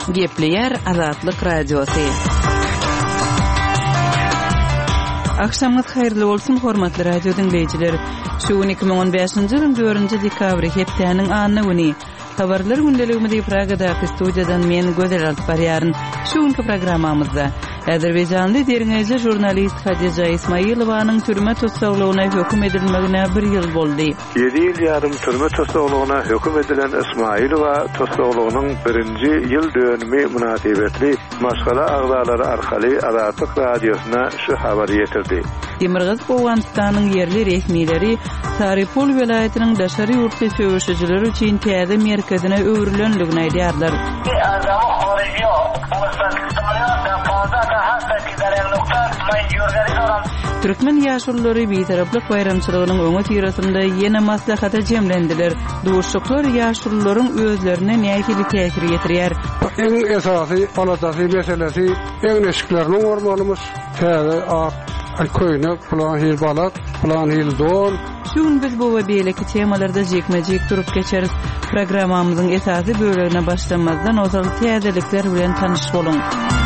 Gepleyer Azatlyk Radiosu. Akşamınız hayırlı olsun hormatly radio dinleyijiler. Şu 2015-nji ýylyň 4-nji dekabry hepdeniň anyny güni. Habarlar gündeligimizde Pragada studiýadan men Gözel Alparýaryn. Şu günkü programmamyzda Azerbaýjanly derňeje jurnalist Hadiýa Ismailowanyň türme tutsaglygyna hökm edilmegine 1 ýyl boldy. 7 ýyl ýarym türme tutsaglygyna hökm edilen Ismailowa tutsaglygynyň 1-nji ýyl dönümi münasibetli maşgala agzalary arkaly Azatlyk radiosuna şu habary ýetirdi. Demirgaz Owganystanyň ýerli resmileri Saripol welaýatynyň daşary ýurtly söwüşçileri üçin täze merkezine öwrülenligini aýdýarlar. Türkmen ýaşullary bitaraplyk bayramçylygynyň öňe tirasynda ýene maslahata jemlendiler. Duşuklar ýaşullaryň özlerine nähili täsir ýetirýär. Eň esasy palatasy meselesi eň eşikleriniň ormanymyz täze köýne plan hil balat, plan hil don. Şun biz bu we beýleki temalarda jekmejek durup geçeriz. Programmamyzyň esasy bölegine başlamazdan ozal täzelikler bilen tanyş boluň.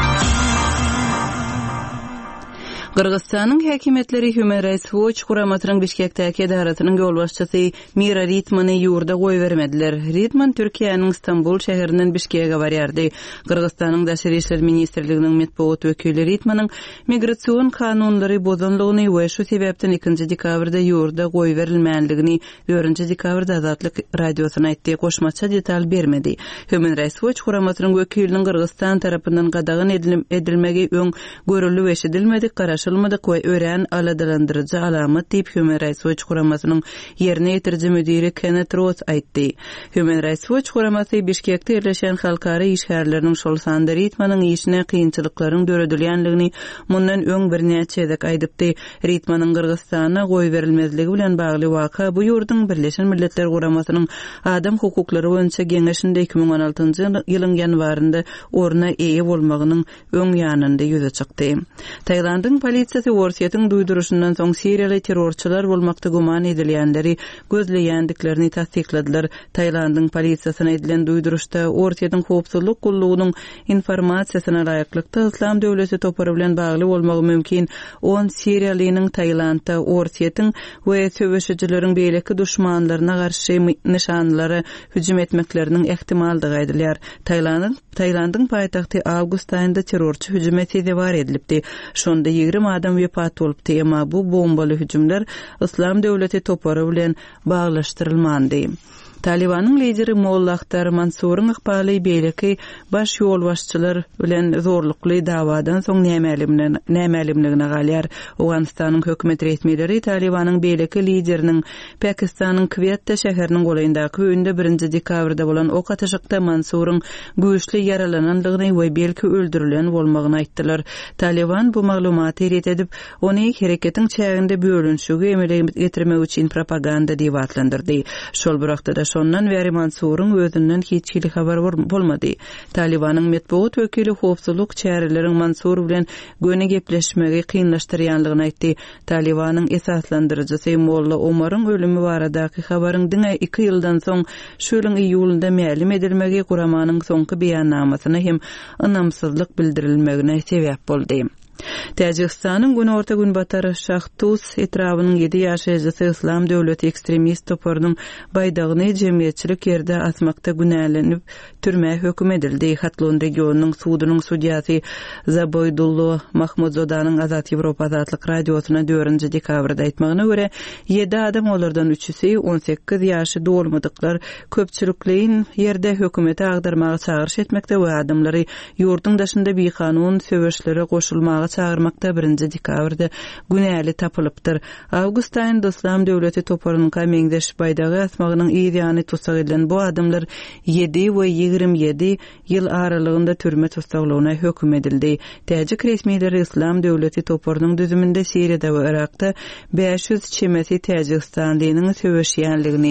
Kırgızstanyň häkimetleri Human Rights Watch kuramatynyň Bişkekdäki edaratynyň ýolbaşçysy Mira Ritmany ýurda goýbermediler. Ritman Türkiýanyň Istanbul şäherinden Bişkekge barýardy. Kırgızstanyň Daşary işler ministrliginiň medpuat wekili Ritmanyň migrasiýon kanunlary bozanlygyny we şu sebäpden 2-nji dekabrda ýurda goýberilmänligini 4-nji dekabrda Azatlyk radiosuna aýtdy. Goşmaça detal bermedi. Human Rights Watch kuramatynyň wekiliniň Kırgızstan tarapyndan gadagyn edilmegi öň görüldü we eşidilmedi. Şylmadyk we ören aladalandyrjy alamat diýip Human Rights Watch kuramasynyň ýerine ýetirji müdiri Kenneth Ross aýtdy. Human Rights Watch kuramasy Bişkekde ýerleşen halkara işgärleriniň şol sanda Ritmanyň işine kynçylyklaryň döredilýänligini mundan öň bir näçe edek aýdypdy. Ritmanyň Kyrgyzstana goýberilmezligi bilen bagly waka bu ýurdun Birleşen Milletler Kuramasynyň adam hukuklary boýunça geňeşinde 2016-njy ýylyň ýanwarynda orna eýe bolmagynyň öň ýanynda ýüze çykdy. Taýlandyň polisiýasy Orsiýatyň duýduruşyndan soň Siriýaly terrorçylar bolmakda guman edilýänleri gözleýändiklerini tasdikladylar. Taýlandyň polisiýasyna edilen duýduruşda Orsiýatyň howpsuzlyk gullugynyň informasiýasyna laýyklykda Islam döwleti topary bilen bagly bolmagy mümkin. 10 Siriýalynyň Taýlanda Orsiýatyň we söwüşçileriň beýleki düşmanlaryna garşy nişanlary hüjüm etmekleriniň ehtimaldygy aýdylýar. Taýlandyň paýtagty awgust aýynda terrorçy hüjüm etdi bar edilipdi. Şonda 20 adam wepat bolupdy, emma bu bombaly hüjümler Islam döwleti topary bilen baglaşdyrylmandy. Talibanyň lideri Molla Akhtar Mansuryň ykbaly beýleki baş ýolbaşçylar bilen zorlukly dawadan soň nämelimligine galýar. Owganystanyň hökümet resmileri Talibanyň beýleki lideriniň Pakistanyň Quetta şäheriniň goýundaky öýünde 1-nji dekabrda bolan ok ataşykda Mansuryň güýçli yaralananlygyny we belki öldürilen bolmagyny aýtdylar. Taliban bu maglumaty ret edip, ony hereketiň çäginde bölünşigi emele getirmek üçin propaganda diýip atlandyrdy. Şol birakda da şondan beri Mansuryň özünden hiçbir habar bolmady. Talibanyň medpuat wekili howpsuzlyk çäreleriň Mansur bilen göne gepleşmegi kynlaşdyrýanlygyny aýtdy. Talibanyň esaslandyrjysy Molla Omaryň ölümi baradaky habaryň diňe 2 ýyldan soň şu ýylyň iýulynda mälim edilmegi kuramanyň soňky beýannamasyna hem ynamsyzlyk bildirilmegine sebäp boldy. Täjikistanyň Günorta Günbatary Şahtuz etrawynyň 7 ýaşajysy Islam döwleti ekstremist toparynyň baýdagyny jemgyýetçilik ýerde asmakda günälenip türme hökm edildi. Hatlon regionunyň sudynyň sudyasy Zaboydullo Mahmudzodanyň Azat Ýewropa Azatlyk radiosuna 4-nji dekabrda aýtmagyna görä 7 adam olardan 3-si 18 ýaşy dolmadyklar köpçülikliň ýerde hökümeti agdarmagy çağırış etmekde we adamlary ýurdun daşynda bir kanun söwüşlere goşulmagy çağırmakda 1-nji dekabrda günäli tapylypdyr. Awgust aýynda Islam döwleti toparynyň meňdeş baýdagy asmagynyň ýerýany tutsak edilen bu adamlar 7 we 27 ýyl aralygynda türme tutsaglygyna hökm edildi. Täjik resmileri Islam döwleti toparynyň düzüminde Siriýada we Irakda 500 çemesi Täjikistan diňiň söwüşýänligini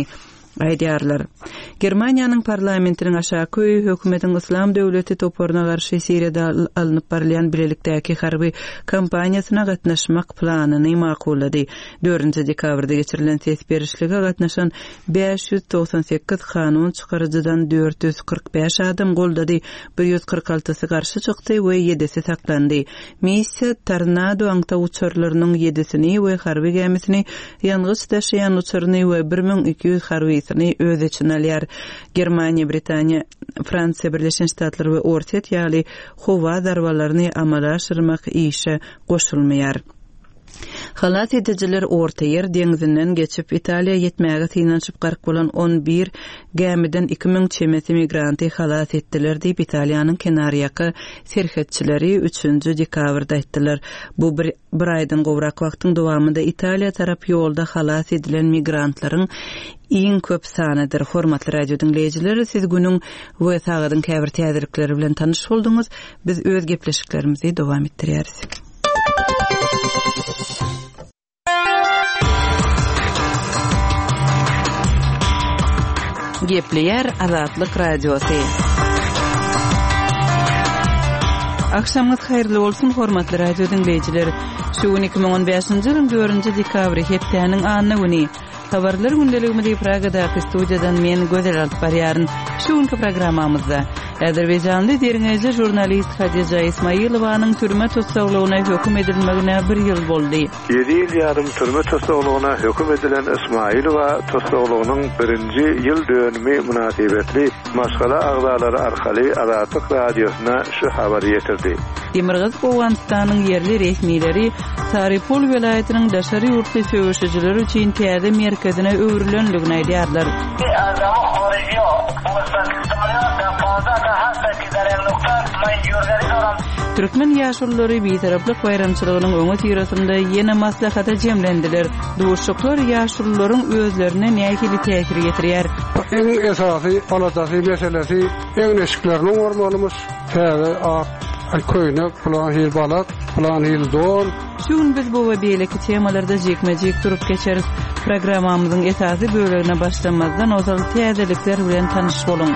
aýdýarlar. Germaniýanyň parlamentiniň aşağı köýü hökümetiň Islam döwleti toporuna garşy Siriýada alınıp barılan bilelikdäki harby kampaniýasyna gatnaşmak planyny makullady. 4-nji dekabrda geçirilen ses berişlige gatnaşan 598 kanun çykarjydan 445 adam goldady, 146sy garşy çykdy we 7-si saklandy. Missiýa tornado aňta uçurlarynyň 7-sini we harby gemisini ýangys daşıyan uçurny we 1200 harbysyny öz içine alýar. Germaniýa, Britaniýa, Fransiýa, Birleşen Ştatlar we Orta ýaly howa darwalaryny amala aşyrmak işe goşulmaýar. Halat ediciler Orta Yer deňzinden geçip Italiýa ýetmäge synanyp gark bolan 11 gemiden 2000 çemeti migranty halat etdiler diýip Italiýanyň kenaryaky serhetçileri 3-nji dekabrda aýtdylar. Bu bir aýdan gowrak wagtyň dowamında Italiýa tarap ýolda halat edilen migrantlaryň iň köp sanydyr. Hormatly radio dinleýijiler, siz günüň we sagadyň käbir täzirlikleri bilen tanyş bolduňyz. Biz öz gepleşiklerimizi dowam etdirýäris. Gepleyer Azatlyk radiosu. Akşamyz hayrly bolsun hormatly radio dinleýijiler. Şu 2015-nji ýylyň 4-nji dekabry hepdeniň anyny güni. Habarlar gündeligimizi Pragada studiýadan men Gözel Alparýaryn. Şu günkü programmamyzda Azerbaýjanly derňeji jurnalist Hadiýa Ismailowanyň türme tutsaglygyna hökm edilmegine 1 ýyl boldy. 7 ýyl ýarym türme tutsaglygyna hökm edilen Ismailowa tutsaglygynyň 1-nji ýyl dönümi münasibetli maşgala agdalary arkaly Azatlyk radiosuna şu habary ýetirdi. Demirgaz Owganystanyň ýerli resmileri Saripol welaýatynyň daşary ýurtly söwüşçiler üçin täze merkezine öwrülenligini aýdýarlar. Türkmen ýaşurlary bitaraplyk bayramçylygynyň öňe tirasynda ýene maslahata jemlendiler. Duşuklar ýaşurlaryň özlerine nähili täsir getirýär. Eň esasy palatasy meselesi eň neşikleriniň ormanymyz täze köýne plan hil balat, plan hil don. Şun biz bu we beýleki temalarda jekmejek durup geçeriz. Programmamyzyň esasy bölegine başlamazdan ozal täzelikler bilen tanyş boluň.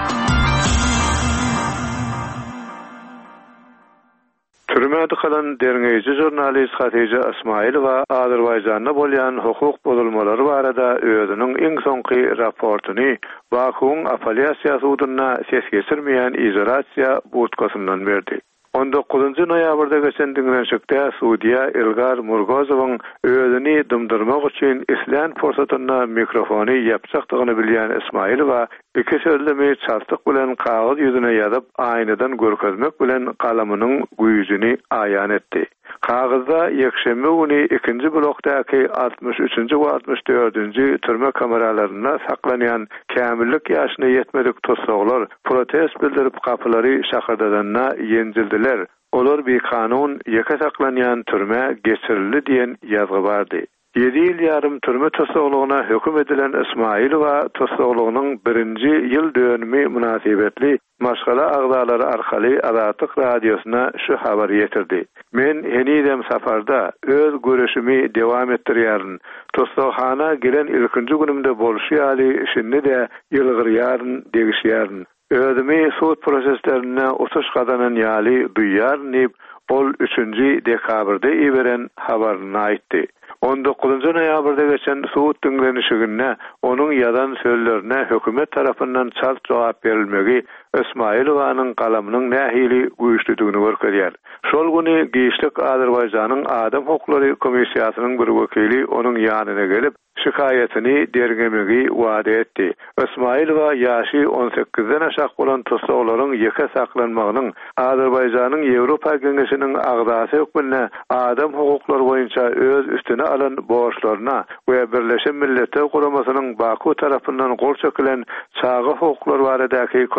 Türmede kalan derňeji jurnalist Hadiýa Ismailowa Azerbaýjanda bolýan hukuk bozulmalary barada özüniň iň soňky raportuny Bakuň apelýasiýa sudyna ses geçirmeýän izolasiýa butkasyndan berdi. 19-njy noýabrda geçen dinlenşikde Suudiýa Ilgar Murgozowyň özüni dymdyrmak üçin islan forsatyna mikrofony ýapjakdygyny bilýän Ismailowa iki sözlemi çartyk bilen kağız ýüzüne ýazyp aýnadan görkezmek bilen kalamynyň güýjüni aýan etdi. Kağızda ýekşembe güni 2-nji blokdaky 63-nji we 64-nji türme kameralaryna saklanýan kämillik ýaşyna ýetmedik tutsaglar protest bildirip kapylary şahyrdadanna ýenjildiler. Olar bir kanun ýeke saklanýan türme geçirildi diýen ýazgy bardy. 7 ýyl ýarym türme tutsaglygyna hökm edilen Ismailowa tutsaglygynyň 1-nji ýyl dönümi münasibetli maşgala agdalary arkaly Azatlyk radiosuna şu habary ýetirdi. Men henidem safarda öz görüşimi dewam etdirýäryn. Tutsaglygyna gelen ilkinji günümde bolşýaly şinde de ýylgyrýaryn, degişýäryn. Özümi suud proseslerine utuş kadanan ýaly duýýaryn, ol 3-nji dekabrda iweren habaryny aýtdy. 19-njy noýabrda geçen suud dinlenişigine onuň ýazan sözlerine hökümet tarapyndan çart jogap berilmegi Ismailowanyň kalamynyň nähili güýçlüdigini görkezýär. Şol güni Giýişlik Azerbaýjanyň Adam Hukuklary Komissiýasynyň bir wekili onuň ýanyna gelip şikaýetini dergemegi wada etdi. Ismailowa ýaşy 18-den aşak bolan tutsaglaryň ýeke saklanmagynyň Azerbaýjanyň Ýewropa Geňeşiniň agdasy hökmüne adam hukuklary boýunça öz üstüne alan borçlaryna we Birleşen Milletler Guramasynyň Baku tarapyndan gol çekilen çağı hukuklar baradaky konwensiýa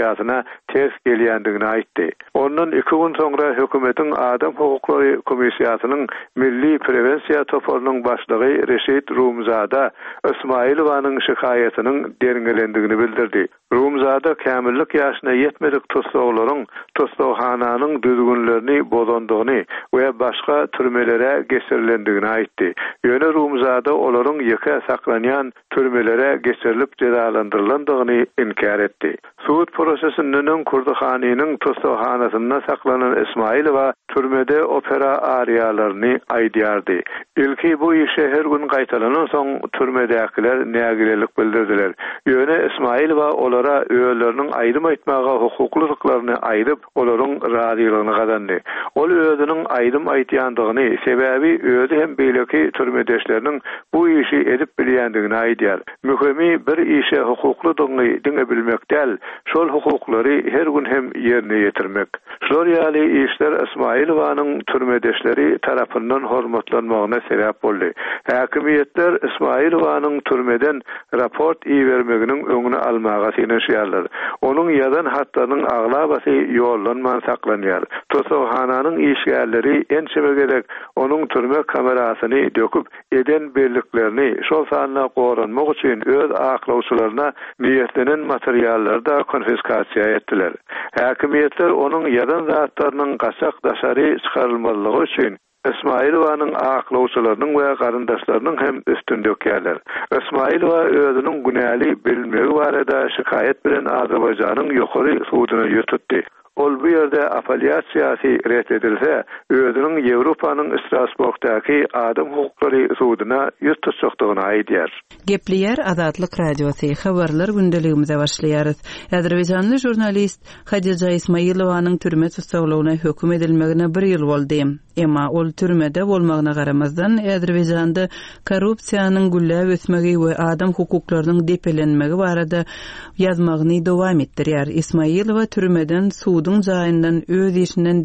komisiyasına tez gelýändigini aýtdy. Ondan 2 gün sonra hökümetin Adam Hukukları Komisiyasının Milli Prevensiya Toporunyň başlygy Reşit Rumzada Ismailowanyň şikayetynyň deringelendigini bildirdi. Rumzada kämillik ýaşyna ýetmedik toslawlaryň toslawhananyň düzgünlerini bozandygyny we başga türmelere geçirilendigini aýtdy. Ýöne Rumzada olaryň ýeke saklanýan türmelere geçirilip cezalandyryldygyny inkar etdi. Suud prosesiniň Kurdahanynyň toslawhanasyna saklanan Ismailowa türmede opera ariýalaryny aýdýardy. Ilki bu işe her gün gaýtalanan soň türmedekiler nägilelik bildirdiler. Ýöne Ismailowa olara öýlerini aýdym aýtmaga hukuklyklarını aýdyp, olaryň razylygyny gazandy. Ol özüniň aýdym aýtýandygyny, sebäbi özü hem beýleki türmedeşleriniň bu işi edip bilýändigini aýdýar. Mühimi bir işe hukuklydygyny diňe bilmek däl, şol hukuklary her gün hem ýerine ýetirmek. Şol ýaly işler Ismailowanyň türmedeşleri tarapyndan hormatlanmagyna sebäp boldy. Häkimiýetler Ismailowanyň türmeden raport iýermeginiň öňüne almaga seňişýärler. Onuň ýazan hatlarynyň aglabasy ýollanman saklanýar. Tosohanyň işgärleri ençebegedek onuň türme kamerasyny döküp eden belliklerini şol sanyna goranmak üçin öz aklawçylaryna niýetlenen materiallarda konfiskasiýa etdiler. Häkimiýetler onuň ýazan zatlarynyň gaçak daşary çykarylmalygy üçin Ismailowanyň aklawçylarynyň we garyndaşlarynyň hem üstündökýärler. Ismailowa özüniň günäli bilmegi barada şikayet bilen Azerbaýjanyň ýokary suduna ýetdi. Ol bu ýerde apelýasiýasy reddedilse, özüniň Ýewropanyň Strasburgdaky Adam Hukukları suduna ýetişikdigini aýdýar. Gepliýär Azatlyk radiosy habarlar gündeligimize başlaýarys. Azerbaýjanly jurnalist Hadiýa Ismailowanyň türme tutsagyna hökm edilmegine 1 ýyl boldy. Emma ol türmede bolmagyna garamazdan Azerbaýjanda korrupsiýanyň gülläp ösmegi we adam hukuklarynyň depelenmegi barada ýazmagyny dowam etdirýär. Ismailowa türmeden suudun jaýyndan öz işinden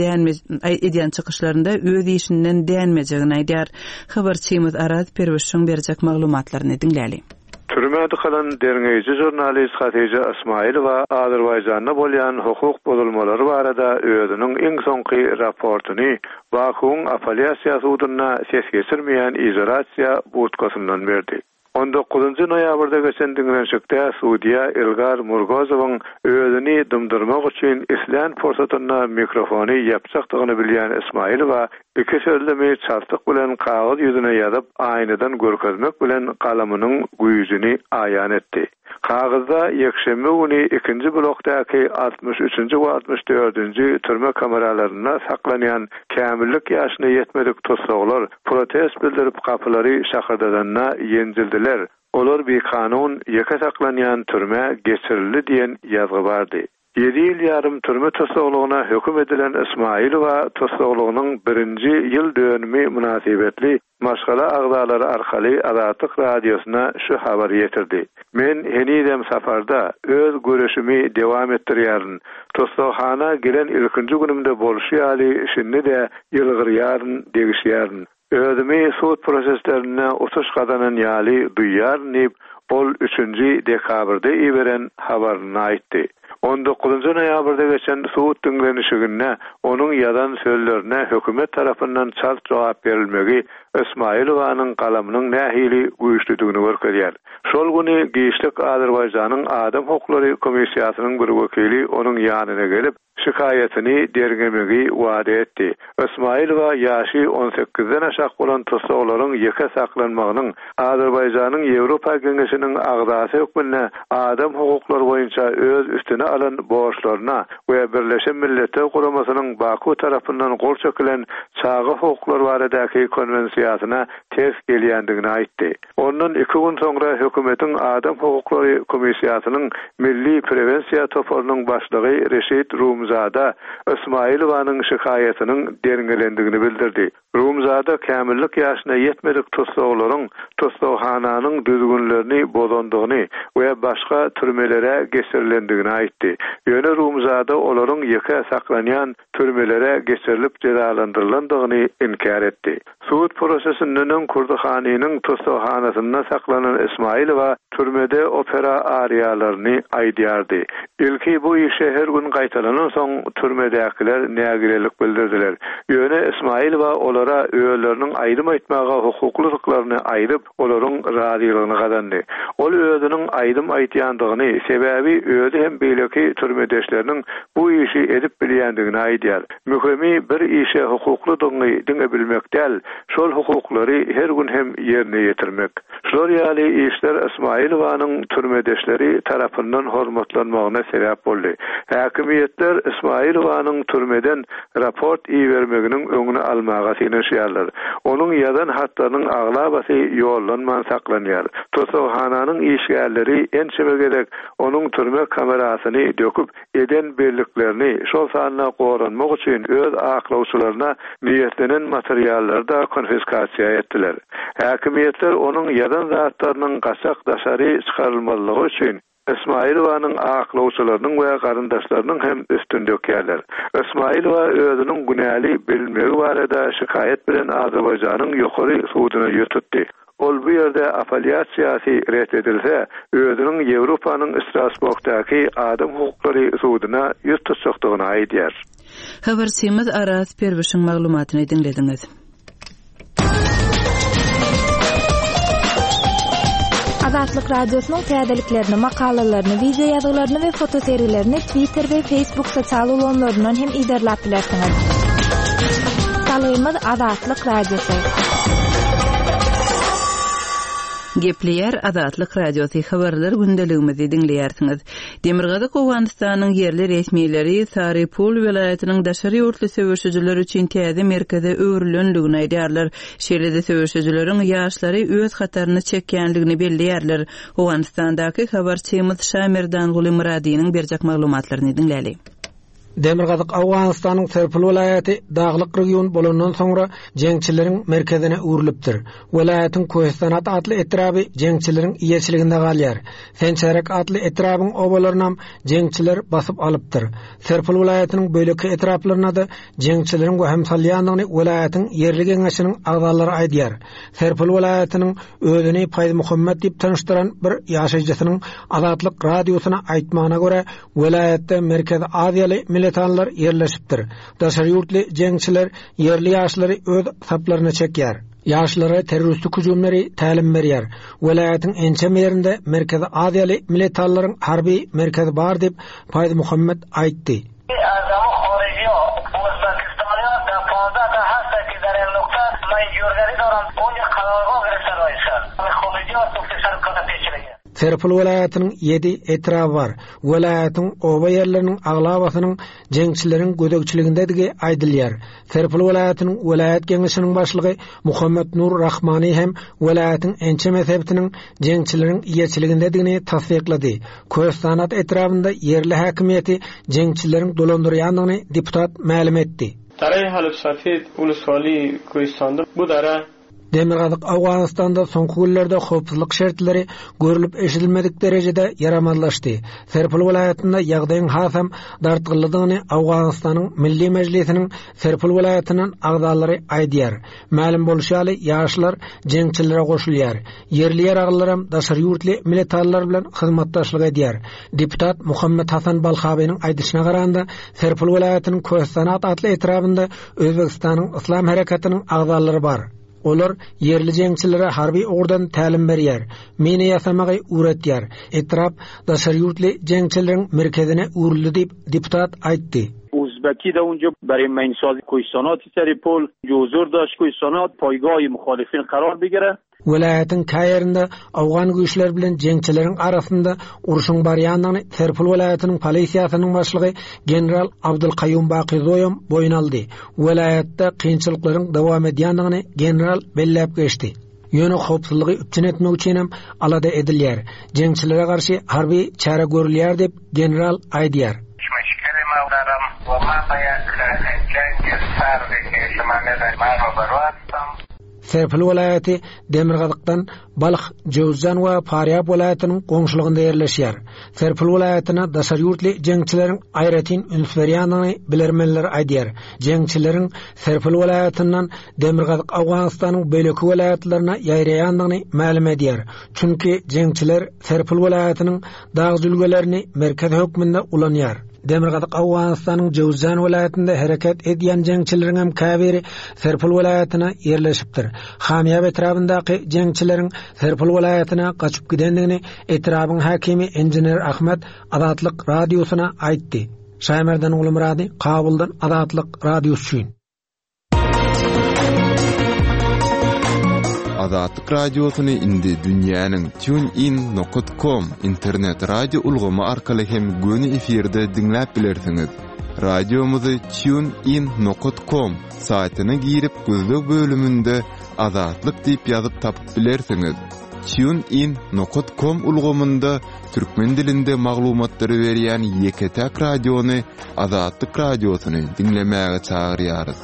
edýän çykyşlarynda öz işinden dänmejegini aýdýar. Habarçymyz Arat Perwişiň berjek maglumatlaryny dinläli. Türmede kalan derňeji jurnalist Hadiýa Ismailowa Azerbaýjanda bolýan hukuk bozulmalary barada özüniň iň soňky raportuny Bakuň apelýasiýa sudyna ses geçirmeýän izolasiýa butkasyndan berdi. 19 noýabrda geçen dinlenşikde Suudiýa Elgar Murgozowyň özüni dymdyrmak üçin islan forsatyna mikrofony ýapjakdygyny bilýän Ismailowa iki sözlemi çartyk bilen kagaz ýüzüne ýazyp aýnadan görkezmek bilen kalamynyň güýjüni aýan etdi. Kagazda ýekşembe güni 2-nji blokdaky 63-nji we 64-nji türme kameralaryna saklanýan kämillik ýaşyna ýetmedik toslawlar protest bildirip kapylary şahardadana ýenjildiler. Olar bir kanun ýeke saklanýan türme geçirildi diýen ýazgy bardy. 7 ýyl ýarym türme toslawlygyna hökm edilen Ismailowa toslawlygynyň 1-nji ýyl dönümi münasibetli maşgala agzalary arkaly Azatlyk radiosuna şu habar ýetirdi. Men henidem safarda öz görüşimi dewam etdirýäryn. Toslawhana giren ilkinji günümde bolşýaly şinni de ýylgyrýaryn degişýäryn. Özümi suud proseslerine utuş kadanan ýaly duýýaryn ol 3-nji dekabrda iýeren habaryny aýtdy. 19 noýabrda geçen suud dinlenişigine onuň ýazan sözlerine hökümet tarapyndan çalt jogap berilmegi Ismailowanyň kalamynyň nähili güýçlüdigini görkezýär. Şol güni Giýişlik Azerbaýjanyň Adam Hukukları Komissiýasynyň bir wekili onuň ýanyna gelip şikayetini dergemegi wada etdi. Ismailowa ýaşy 18-den aşak bolan toslawlaryň ýeke saklanmagynyň Azerbaýjanyň Ýewropa Geňeşiniň agzasy hökmüne adam hukuklary boýunça öz üstüne alan borçlaryna we Birleşen Milletler Guramasynyň Baku tarapyndan gol çekilen çağı hukuklar baradaky konwensiýasyna tez gelýändigini aýtdy. Ondan 2 gün soňra hökümetiň Adam Hukukları Komissiýasynyň Milli Prevensiya Toporunyň başlygy Reşit Rumzada Ismailowanyň şikayetynyň deringelendigini bildirdi. Rumzada kämillik ýaşyna ýetmedik toslawlaryň toslawhananyň düzgünlerini bozandygyny we başga türmelere geçirilendigini aýtdy. Ýöne Rumzada olaryň ýeke saklanýan türmelere geçirilip cezalandyryldygyny inkar etdi. Suud prosesiniň Kurdahanynyň toslawhanasyna saklanan Ismailowa türmede opera ariýalaryny aýdýardy. Ilki bu işe her gün gaýtalanan soň türmedekiler nägirelik bildirdiler. Ýöne Ismailowa olara öýleriniň aýdym aýtmaga hukuklyklarını aýryp, olaryň razylygyny gazandy. Ol özüniň aýdym aýtýandygyny, sebäbi özü hem beýleki türmedeşleriniň bu işi edip bilýändigini aýdýar. Mühimi bir işe hukuklydygyny diňe bilmek däl, şol hukuklary her gün hem ýerine ýetirmek. Şol ýaly işler Ismailowanyň türmedeşleri tarapyndan hormatlanmagyna sebäp boldy. Häkimiýetler Ismailowanyň türmeden raport iýermeginiň öňüne almaga sinişýärler. Onun ýazan hatlarynyň aglabasy ýollanman saklanýar. Toslawhananyň işgärleri ençebegedek onun türme kamerasyny döküp eden belliklerini şol sanyna goranmak üçin öz aklawçylaryna niýetlenen materiallary da konfiskasiýa etdiler. Häkimiýetler onun ýazan zatlarynyň gaçak daşary çykarylmalygy üçin Ismailowanyň aklawçylarynyň we garyndaşlarynyň hem üstündökýärler. Ismailowa özüniň günäli bilmegi barada şikayet bilen Azerbaýjanyň ýokary sudyna ýetdi. Ol bu ýerde apelýasiýasy reddedilse, özüniň Ýewropanyň Strasburgdaky adam hukuklary sudyna ýüz tutjakdygyny aýdýar. Habarçymyz Aras Perwişiň maglumatyny dinlediňiz. Azatlyk radiosynyň täzeliklerini, makalalaryny, video ýazgylaryny we foto seriýlerini Twitter we Facebook sosial ulanlaryndan hem iderlap bilersiňiz. Salaýymyz Azatlyk radiosu. Gepleýär Azatlyk radiosy habarlar gündeligimizi dinleýärsiňiz. Demirgazyk Owganystanyň yerli resmiýetleri Saripul welaýatynyň daşary ýurtly söwüşçüler üçin täze merkeze öwrülendigini aýdýarlar. Şeýlede söwüşçüleriň ýaşlary öz hataryny çekýänligini belliýärler. Owganystandaky habarçymyz Şamerdan Guly Muradiýanyň berjek maglumatlaryny dinläli. Demirgazyk Awganystanyň Serpil welaýaty daglyk region bolandan soňra jeňçileriň merkezine öwrülipdir. Welaýatyň Koýstanat adly etraby jeňçileriň iýeçiliginde galýar. Sençerek adly etrabyň obalaryny jeňçiler basyp alypdyr. Serpil welaýatynyň böýleki etraplaryna da jeňçileriň we hemsalýanlygyny welaýatyň yerli geňeşiniň agdalary aýdýar. Serpil welaýatynyň özüni Paýdy Muhammed diýip tanıştyran bir ýaşaýjysynyň Azatlyk radiosyna aýtmagyna görä, welaýatda Merkezi Aziýaly militanlar yerleşipdir. Daşary ýurtly jeňçiler yerli ýaşlary öz saplaryna çekýär. Ýaşlara terroristlik hüjümleri tälim berýär. Welaýatyň ençem ýerinde Merkezi Aziýaly militanlaryň harby merkezi bar diýip Paýdy Muhammed aýtdy. Serpil welaýatynyň 7 etrabı bar. Welaýatyň oba ýerleriniň aglabasynyň jeňçileriň gödekçiligindägi aýdylýar. Serpil welaýatynyň welaýat geňeşiniň başlygy Muhammed Nur Rahmany hem welaýatyň ençe mezhebiniň jeňçileriň iýeçiligindädigini tasdiqlady. Koýstanat etrabynda yerli häkimiýeti jeňçileriň dolandyrýanlygyny deputat ma'lum etdi. Daray Halyp Safed uluswaly Koýstanda bu dara Demirgazyk Awganystanda soňky günlerde howpsuzlyk şertleri görülip eşidilmedik derejede yaramazlaşdy. Serpil welaýatynda ýagdaýyň hasam dartgyllygyny Awganystanyň Milli Mejlisiniň Serpil welaýatynyň agdalary aýdýar. Ma'lum bolýaly ýaşlar jeňçilere goşulýar. Yerli ýaraglaram daşary ýurtly militanlar bilen hyzmatdaşlyk edýär. Deputat Muhammed Hasan Balhabynyň aýdyşyna garanda Serpil welaýatynyň Koýstanat adly etrabynda Özbekistanyň Islam harekatynyň agdalary bar. Olar yerli jeňçilere harby ordan tälim berýär. Meni ýasamagy öwretýär. Etrap daşary ýurtly jeňçileriň merkezine öwrüldi diýip deputat aýtdy. Uzbeki de اونجا برای مینسازی کوهستانات سریپول حضور داشت. کوهستانات پایگاه مخالفین قرار بگیره. Welaýatyň käýerinde Awgan güýçler bilen jeňçileriň arasynda uruşyň barýandygyny Serpil welaýatynyň polisiýasynyň başlygy general Abdulqayyum Baqizoýum boýun aldy. Welaýatda kynçylyklaryň dowam edýändigini general belläp geçdi. Ýöne howpsuzlygy üpçün etmek üçin hem alada edilýär. Jeňçilere garşy harby çara görülýär diýip general aýdýar. Serpil vilayeti Demirgadıkdan Balyk, Jowzjan we Faryab vilayetynyň goňşulygynda ýerleşýär. Serpil vilayetine daşar ýurtly jeňçileriň aýratyn ünsberýanyny bilermenler aýdýar. Jeňçileriň Serpil vilayetinden Demirgadyk Awganystanyň böleki vilayetlerine ýaýraýandygyny ma'lum edýär. Çünki jeňçiler Serpil vilayetiniň dağ zülgelerini merkez hökmünde ulanýar. Demirgadyk Awganystanyň Jowzjan vilayetinde hereket edýän jeňçileriň hem käbiri Serpil vilayetine ýerleşipdir. Hamýa etrafyndaky jeňçileriň Serpil vilayetine gaçyp gidendigini etrabyň hakimi injener Ahmet Adatlyk radiosuna aýtdy. Şaýmerden Ulumrady, Kabuldan Adatlyk radiosu üçin. Adatlyk radiosunu indi dünýäniň tunein.com internet radio ulgamy arkaly hem göni efirde dinläp bilersiňiz. Radiomuzy tunein.com saýtyna girip gözlük bölümünde Adatlyk diýip ýazyp tapyp bilersiňiz. tunein.com ulgamynda türkmen dilinde maglumatlary berýän Yeketek radiony Adatlyk radiosyny dinlemäge çagyrýarys.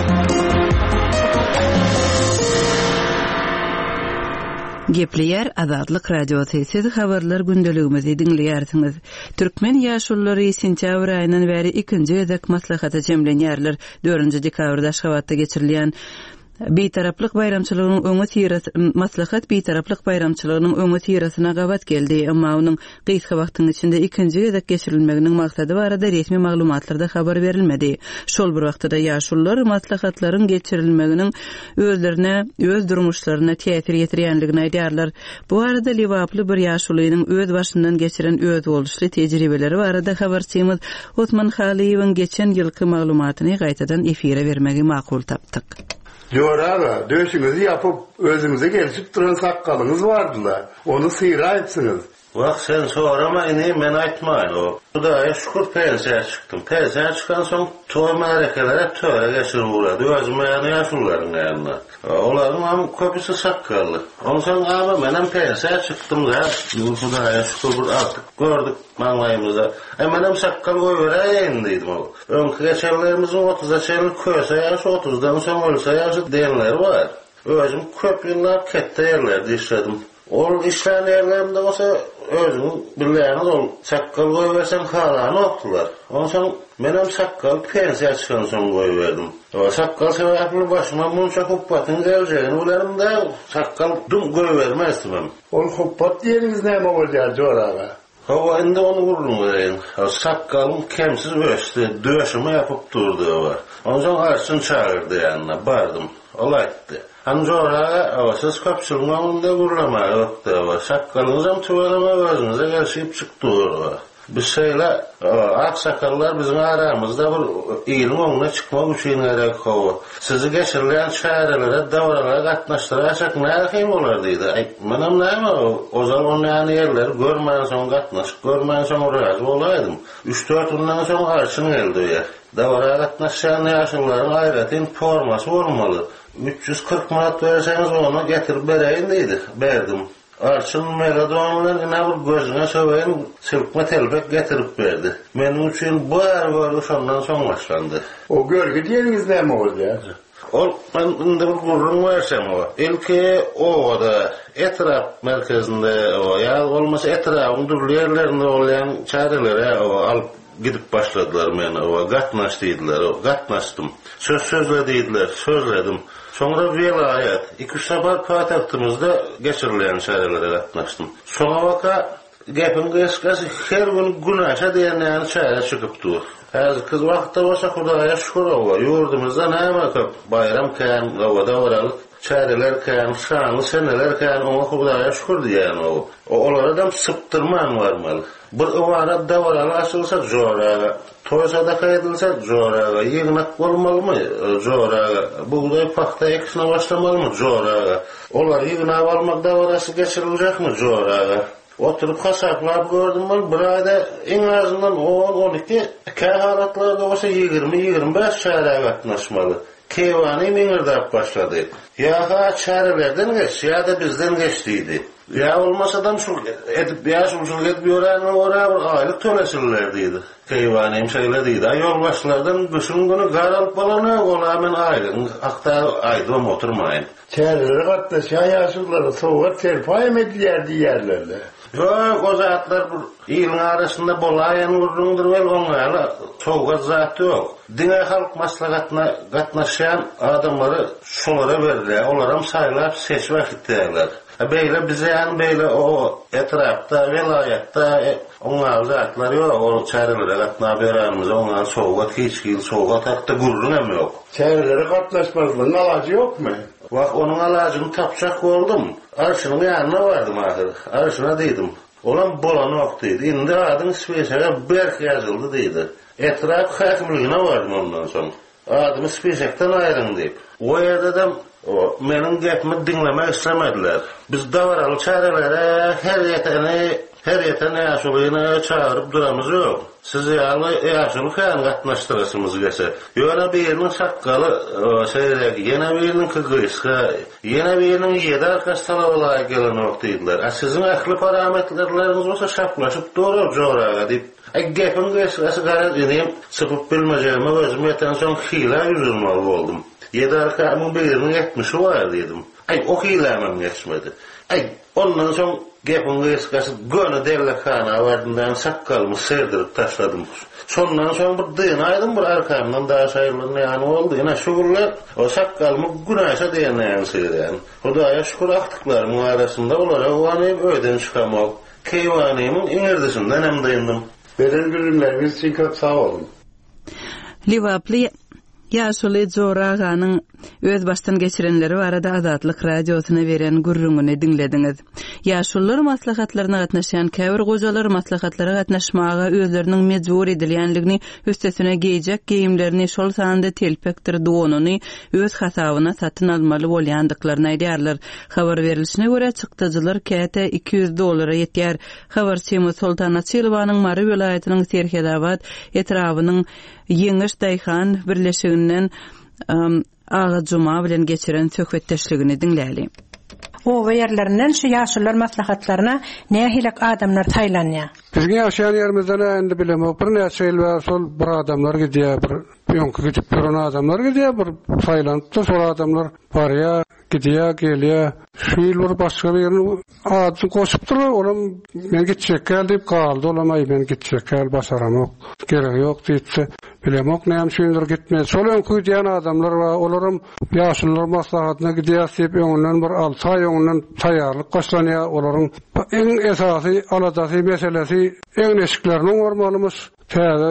Gepleyer Adatlyk radiosu. Siz habarlar gündeligimizi dinleýärsiňiz. Türkmen ýaşullary sentýabr aýyndan bäri 2-nji edek maslahata jemlenýärler. 4-nji dekabrda Aşgabatda geçirilýän Beýtaraplyk bayramçylygynyň öňe tirasy maslahat beýtaraplyk bayramçylygynyň öňe tirasyna gabat geldi. Emma onuň gysga wagtyň içinde 2-nji edek geçirilmeginiň maksady barada resmi maglumatlarda habar berilmedi. Şol bir wagtda ýaşullar maslahatlaryň geçirilmeginiň özlerine, öz durmuşlaryna täsir ýetirýänligini aýdýarlar. Bu arada Liwaply bir ýaşulynyň öz başyndan geçiren öz boluşly tejribeleri barada habarçymyz Osman Haliýewiň geçen ýylky maglumatyny gaýtadan efire bermegi makul tapdyk. Ýöräle, döşüňizi ýapyp özüňize gelip duran sakkalyňyz bardylar. Onu syra aýtsyňyz. Vaq sen sorama ine men aýtmaýyn o. Hudaýa şükür pensiýa çykdym. Pensiýa çykan soň toý märekelere töre geçirip urady. Özüme ýany ýaşullaryň ýanyna. Olaryň hem köpüsi sakkaly. Onsoň ama menem pensiýa çykdym da. Hudaýa şükür bir altyk gördük maňlaýymyzda. Menem sakkal goýberýän diýdim o. Öňkü geçenlerimizin 30-a çeýil köse ýaş 30-dan soň ölse ýaşy diýenler bar. Özüm köp ýyllar ketde ýerlerde işledim. Ol işleyen yerlerimde olsa özüm bilýäňiz ol sakkal goýbersen halany okdular. Onsoň menem sakkal pensiýa çykan soň goýberdim. O sakkal sebäpli başyma munça huppatyň geljegini bilerimde sakkal dum goýbermezdim. Ol huppat diýeniňiz näme bolýar Joraga? Hawa indi onu gurulun berýän. Sakkalym kemsiz ösdi, döşüme ýapyp durdy o. Onsoň arşyn çağırdy ýanyna bardym. Ol aýtdy. Anjora awasız köpçülüň önünde gurulamagy ýokdy. Sakkalyňyzam töwereme özüňize gelşip çykdy. Biz şeýle aksakallar bizim aramızda bir ýylyň öňüne çykmak üçin gerek hawa. Sizi geçirilen şäherlere, dawralara gatnaşdyrasak näme bolar diýdi. Menem näme o zaman ýany ýerler görmän soň gatnaş, görmän soň razy bolaýdym. 3-4 ýyldan soň arşyn geldi. Dawralara gatnaşan ýaşullaryň aýratyn formasy bolmaly. 340 manat verseňiz onu getirip bereýin diýdi. Berdim. Arşyn megadonlar ina bir gözüne söwýän silkme telbek getirip berdi. Menim üçin bu arwary şondan soň başlandy. O görgi diýeniňiz näme boldy? Ol men indi bir gurrun versem o. Ilki o da etraf merkezinde o ýa bolmasa etrafyň durly ýerlerinde bolýan çarelere o alyp gidip başladylar meni. O gatnaş diýdiler. O gatnaşdym. Sözlediler, sözledim. Sonra vilayet 2-3 sabar paýtagtymyzda geçirilen şäherlere gatnaşdym. Soňa waka gepim geskasy her gün günaşa diýen şäher çykypdy. Häzir kız wagtda bolsa Hudaýa şükür bar. Ýurdumyzda näme köp bayram kän, gowada baralyk şäherler kän, şanly seneler kän, oňa Hudaýa şükür diýen o. Olaradam syptyrman barmaly. Bir owara dawralar açylsa joraga, toý sadaka edilse joraga, ýygnak bolmalymy joraga, buğday paxta ekişine başlamalymy joraga. Olar ýygnak almak dawrasy geçiriljekmi joraga. Oturup hasaplap gördüm ben bir ayda en azından 10-12 käharatlarda olsa 20-25 şäherä gatnaşmaly. Kewany meňirdap başlady. Ya çarelerden geç ya da bizden geçtiydi. Ya olmasa da şu edip yaşımızın edip oraya aylık tölesinlerdiydi. Keyvaneyim şeylediydi. Yol başlardan bütün günü garant balana olamen aylığın akta aydım oturmayın. Çareleri katlaşan yaşlıları soğuk terpayım edilirdi yerlerle. Yok o zatlar ilin arasında bolayan vurrundur vel onlarla soğuk zatı yok. Dine halk maslahatına katlaşan adamları şolara verirler. Onlara saylap seç vakitlerler. Böyle bize yani böyle o etrafta, velayatta onlar zatlar yok. O çareleri katına beranımıza onlar soğuk hiç yıl soğuk hatta gurrun hem yok. Çareleri katlaşmazlığın alacı yok mu? Bak onun alacını tapacak oldum. Arşının yanına vardım ahir. Arşına dedim. Olan bolanı oktuydu. İndi adın spesaka berk yazıldı deydi. Etraf hakimliğine vardım ondan sonra. Adımı spesaktan ayrın deyip. O yerde menin gepimi dinlemek istemediler. Biz davaralı çarelere her yetene yaşılığına çağırıp duramız yok. Siz yaşılık katlaştırasımız geçe. Yöne birinin sakkalı yine birinin kıgıyska, yine birinin yedi arkasına olaya gelen oktaydılar. Sizin aklı parametreleriniz olsa şaplaşıp doğru coğrağa deyip gepin geçmesi garet edeyim sıkıp bilmeyeceğime özüm yeten son hile yüzülmalı oldum. Yedi arkamın birinin 70'i var dedim. O hilemem geçmedi. Ondan sonra gepin geçmesi gönü derlekana vardından sakkalımı serdirip taşladım. Sondan sonra bir dığınaydım bir arkamdan daha sayılır yani oldu. Yine şükürler o sakkalımı güneşe değneyen seyreyen. Hudaya şükür aktıklarımın arasında olarak o anayıp öyden çıkamak. Keyvaneymin inerdisinden hem dayandım. Beden gülümleriniz için çok sağ olun. Livaplı Yaşuly Zoraganyň öz başdan geçirenleri barada Azatlyk radiosuna beren gurrungyny dinlediňiz. Yaşullar maslahatlaryna gatnaşan käbir gojalar maslahatlara gatnaşmaga özleriniň mejbur edilýänligini üstesine giyjek giyimlerini şol sanda telpekdir donuny öz hasabyna satyn almaly bolýandyklaryny aýdýarlar. Habar berilişine görä çykdyjylar käte $200 ýetýär. Habarçy Sultanat Silwanyň Mary welaýatynyň Serhedabad etrawynyň Ýeňiş Daýhan birleşiginden Ağa Cuma bilen geçiren söhbetdeşligini dinläli. O yerlerinden şu yaşlılar maslahatlarına nähilek adamlar taýlanýar. Bizge ýaşaýan ýerimizden endi bilemok bir näçe ýyl we sol bir adamlar gidýär, bir ýonky gidip duran adamlar gidýär, bir Taýlandda sol adamlar barýar, gidýär, gelýär. Şu ýyl bir başga bir ýerine adyny goşup durar, olam men gitjek diýip galdy, olam men gitjek basaramok, gerek ýok diýdi. Bilemok näme şeýler gitmez. Sol ýonky gidýän adamlar we olaram ýaşlylar maslahatyna gidýär diýip öňünden bir 6 aý öňünden taýýarlyk başlanýar. Olaryň eň esasy aladaty meselesi eň eşikleriniň ormanymyz. Täze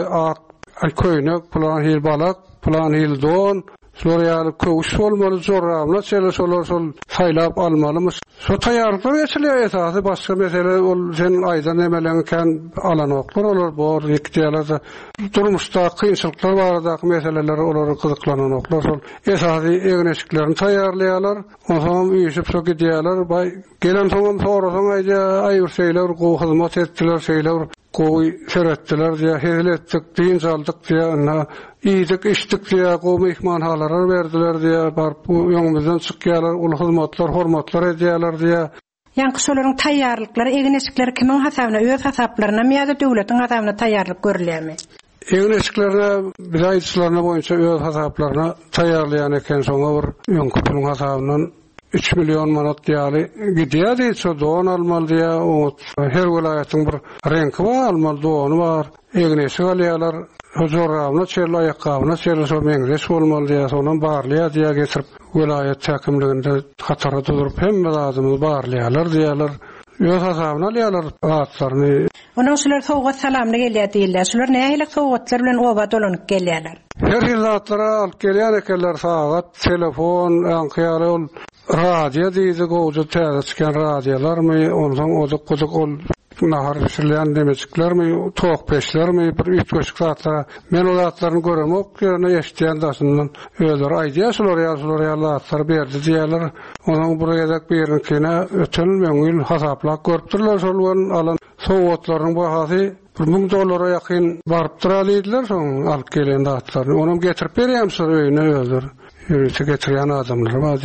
köýnek, plan hil balak, plan hil don, Şolary köwüş bolmaly, zorabla çele şolar şol saýlap almalymyz. Şo taýýarlyk geçilýär esasy başga mesele ol sen aýdan emelenken alanoklar olar bor ýekdiýärler durmuşda kynçylyklar baradaky meseleler olary kyzyklananoklar şol esasy egneşiklerini taýýarlaýarlar. Ondan üýüşip şo gidýärler. Bay gelen soňam sorasaň aýyr şeýler gowy hyzmat etdiler, şeýler gowy seretdiler diýe hezletdik, diň saldyk diýe, iýdik işdik diýe gowy mehmanhalara berdiler diýe, bar bu ýoňumyzdan çykýarlar, ul hyzmatlar, hormatlar edýärler diýe. Ýa-ni şolaryň taýýarlyklary, egneşikleri kimiň hasabyna, öz hasaplaryna ýa-da döwletiň hasabyna taýýarlyk görülýärmi? Egneşiklerine, bilaýçylaryna boýunça öz hasaplaryna taýýarlaýan eken soňa bir ýonky puluň hasabynyň 3 milyon manat diýäli gidýär diýse don almaly diýe, her welaýatyň bir renki bar, almaly dony bar. Egneşik alýarlar, huzurlaryna çerli aýakabyna çerli şo meňzeş bolmaly diýe, soňam barlýar diýe getirip welaýat häkimliginde hatara tuturup hemme lazymyz barlýarlar diýerler. Öz hasabyna alýarlar atlaryny. Onuň şular sowgat salamly gelýär diýilýär. Şular nähilek sowgatlar bilen oba dolanyp gelýärler. Her hillatlara alyp gelýär ekenler sagat, telefon, ankyýaly radio diýdi, gowy täze çykan radiolarmy, ondan ozak ol nahar pişirilen demeciklermi, toğuk peşlermi, bir ütköşük saatlara. Men o zatlaryny göremok, ýerine eşitýän daşyndan özleri aýdýar, şolary zatlar berdi diýerler. Onuň buraya da birinkine öten meňil hasaplap görüpdirler, şol alan sowgatlaryň bahasy $1000 ýakyn baryp duralydylar, soň alyp gelen zatlaryny. Onuň getirip berýär şol öýüne özleri. Ýürüse getirýän adamlar bar diýe.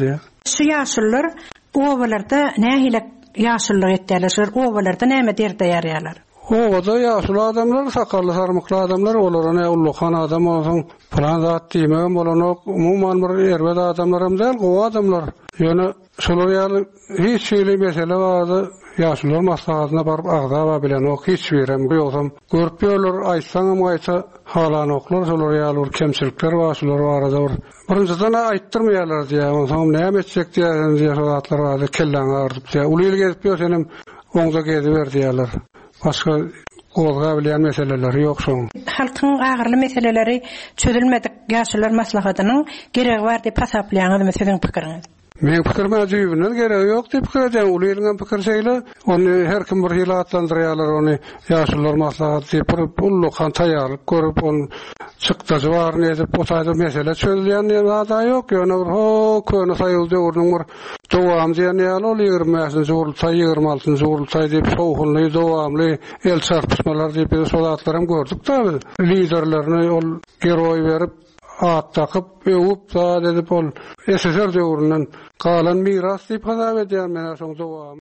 Şu ýaşullar owalarda nähile ýaşullyk etdiler, owalarda näme derde ýarýarlar. Owada ýaşul adamlar, sakally sarmykly adamlar, olary ullukan adam bolsaň, plan zat diýmegem bolanok, umumyň bir erbet adamlaram däl, gowa adamlar. Ýöne şolar ýaly hiç şeýle mesele bardy. Ýaşullar maslahatyna baryp agda bilen ok hiç berem ýoksam, görüp ýörler aýtsaňam aýtsa halanoklar, şolar ýaly kemçilikler bar, şolar barada bir. Birinjiden aýtdyrmaýarlar diýär, oňam näme etjek diýär, şolatlar bar, kelläň ardyp diýär. Ulyl gezip ýörsenem oňda gezip ber diýerler. Başka golga bilen meseleler ýok şoň. Halkyň agyrly meseleleri çözülmedik ýaşullar maslahatynyň geregi bar diýip hasaplaýanyňyz sizin pikiriňiz? Men pikirime jüýbünden gerek ýok diýip pikir edýän. Ulylyň pikir şeýle, ony her kim bir ýyl atlandyrýarlar, ony ýaşullar maslahaty diýip ullukan taýýarlyk görüp ony çykdyjy bar edip otaýda mesele çözülýän ýa-da ýok. Ýöne bir köne saýyl döwrüň bir dowam diýen ýaly ol 20-nji ýylda 26-njy ýylda diýip sowhunly dowamly el çarpışmalar diýip solatlarym gördük-de. Liderlerini ol geroy berip at takıp öwüp da edip ol SSR döwründen kalan miras diýip hasap edýär, mena şoň dowam.